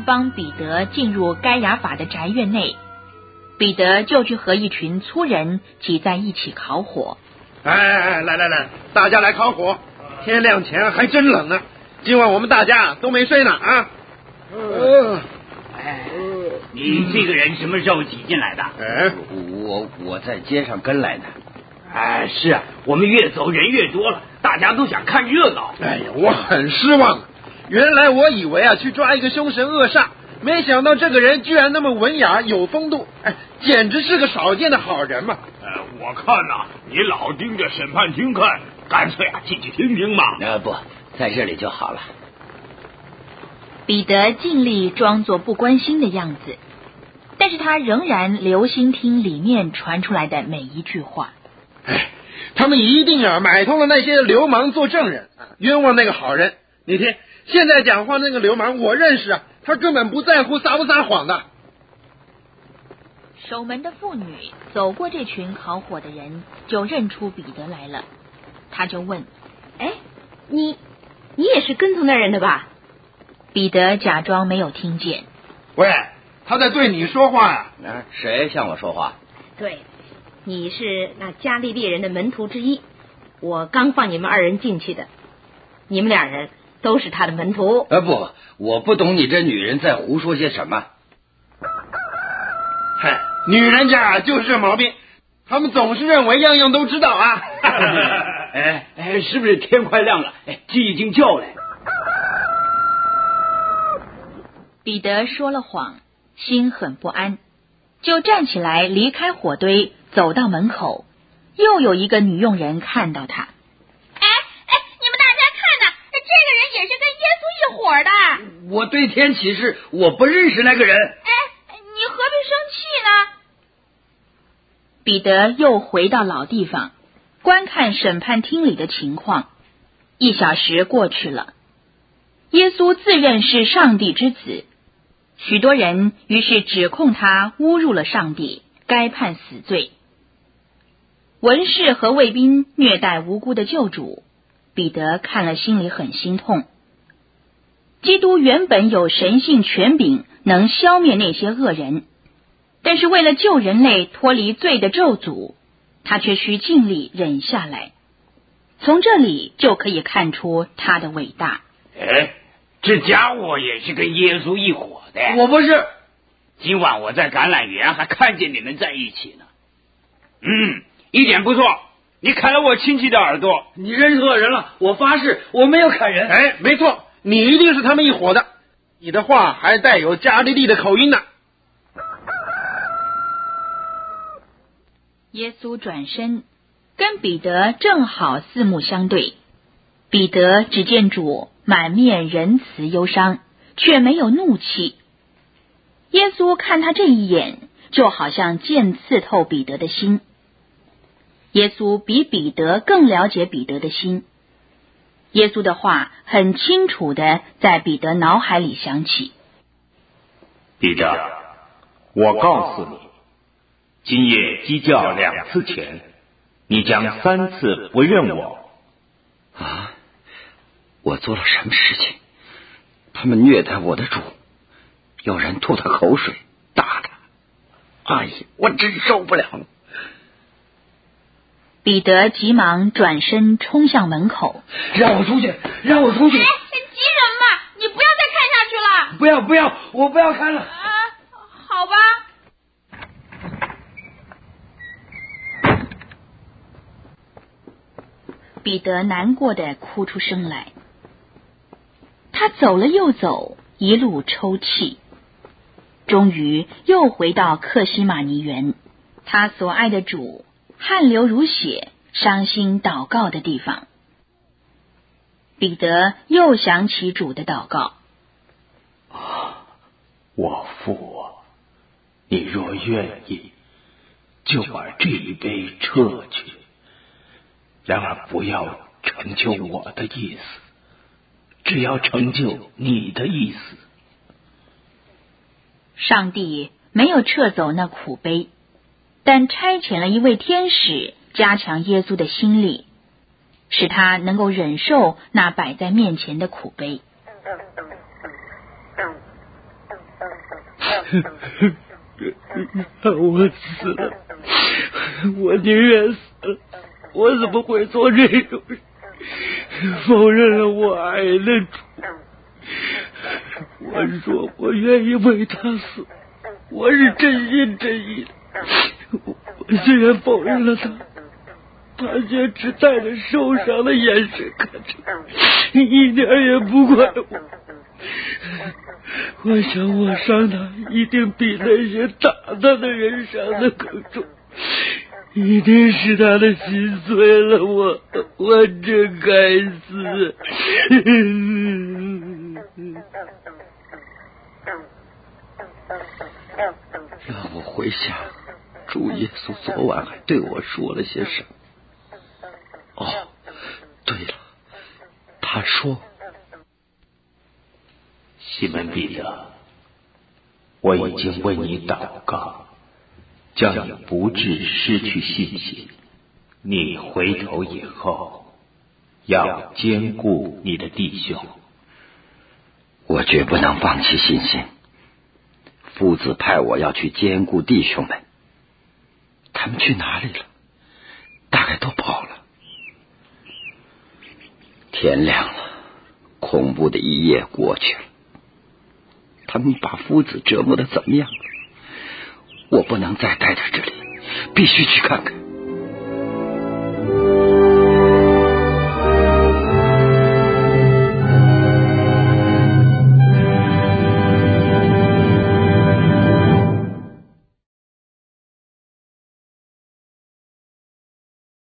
帮彼得进入该亚法的宅院内，彼得就去和一群粗人挤在一起烤火。 来，大家来烤火，天亮前还真冷呢。今晚我们大家都没睡呢啊。 你这个人什么时候挤进来的？ 我在街上跟来的。 是啊，我们越走人越多了，大家都想看热闹。 哎呀，我很失望。原来我以为去抓一个凶神恶煞，没想到这个人居然那么文雅有风度，简直是个少见的好人嘛。 我看你老盯着审判厅看，干脆进去听听嘛。 不，在这里就好了。 彼得尽力装作不关心的样子，但是他仍然留心听里面传出来的每一句话。 他们一定买通了那些流氓做证人，冤枉那个好人。你听，现在讲话那个流氓我认识他根本不在乎撒不撒谎的。 守门的妇女走过这群烤火的人，就认出彼得来了。他就问： 你也是跟从那人的吧？ 彼得假装没有听见。 喂，他在对你说话呀。 谁向我说话？ 对，你是那加利利人的门徒之一，我刚放你们二人进去的，你们俩人都是他的门徒。 不，我不懂你这女人在胡说些什么。 女人家就是这毛病，他们总是认为样样都知道啊。 是不是天快亮了？鸡已经叫了。 彼得说了谎，心很不安，就站起来离开火堆，走到门口。又有一个女佣人看到他。 你们大家看这个人也是跟耶稣一伙的。 我对天起誓，我不认识那个人。 你何必生气呢？ 彼得又回到老地方，观看审判厅里的情况。1小时过去了，耶稣自认是上帝之子，许多人于是指控他侮辱了上帝，该判死罪。文士和卫兵虐待无辜的救主，彼得看了心里很心痛。基督原本有神性权柄，能消灭那些恶人，但是为了救人类脱离罪的咒诅，他却需尽力忍下来。从这里就可以看出他的伟大。 这家伙也是跟耶稣一伙的。 我不是。 今晚我在橄榄园还看见你们在一起呢。一点不错，你砍了我亲戚的耳朵。 你认错人了，我发誓我没有砍人。 没错，你一定是他们一伙的，你的话还带有加利利的口音呢。 耶稣转身跟彼得正好四目相对，彼得只见主满面仁慈忧伤，却没有怒气。耶稣看他这一眼，就好像剑刺透彼得的心。耶稣比彼得更了解彼得的心。耶稣的话很清楚地在彼得脑海里响起。 彼得，我告诉你，今夜鸡叫2次前，你将3次不认我。 我做了什么事情？他们虐待我的主，有人吐他口水，打他。我真受不了了。 彼得急忙转身冲向门口。 让我出去，让我出去。 急什么嘛？你不要再看下去了。 不要，我不要看了。 好吧。 彼得难过地哭出声来。他走了又走，一路抽泣，终于又回到客西马尼园，他所爱的主汗流如血，伤心祷告的地方。彼得又想起主的祷告。 我父啊，你若愿意，就把这一杯撤去，然而不要成就我的意思，只要成就你的意思。 上帝没有撤走那苦杯，但差遣了一位天使加强耶稣的心力，使他能够忍受那摆在面前的苦杯。 让我死了，我宁愿死了。我怎么会做这种事，否认了我爱的主？我说我愿意为他死，我是真心真意的。我虽然否认了他，他却只带着受伤的眼神看着，一点也不怪我。我想我伤他一定比那些打他的人伤的更重，一定是他的心碎了我真该死。 让我回想主耶稣昨晚还对我说了些什么。哦，对了，他说： 西门彼得，我已经为你祷告，叫你不致失去信心。你回头以后，要兼顾你的弟兄。 我绝不能放弃信心。父子派我要去兼顾弟兄们，他们去哪里了？大概都跑了。天亮了，恐怖的一夜过去了。他们把父子折磨得怎么样了？我不能再待在这里，必须去看看。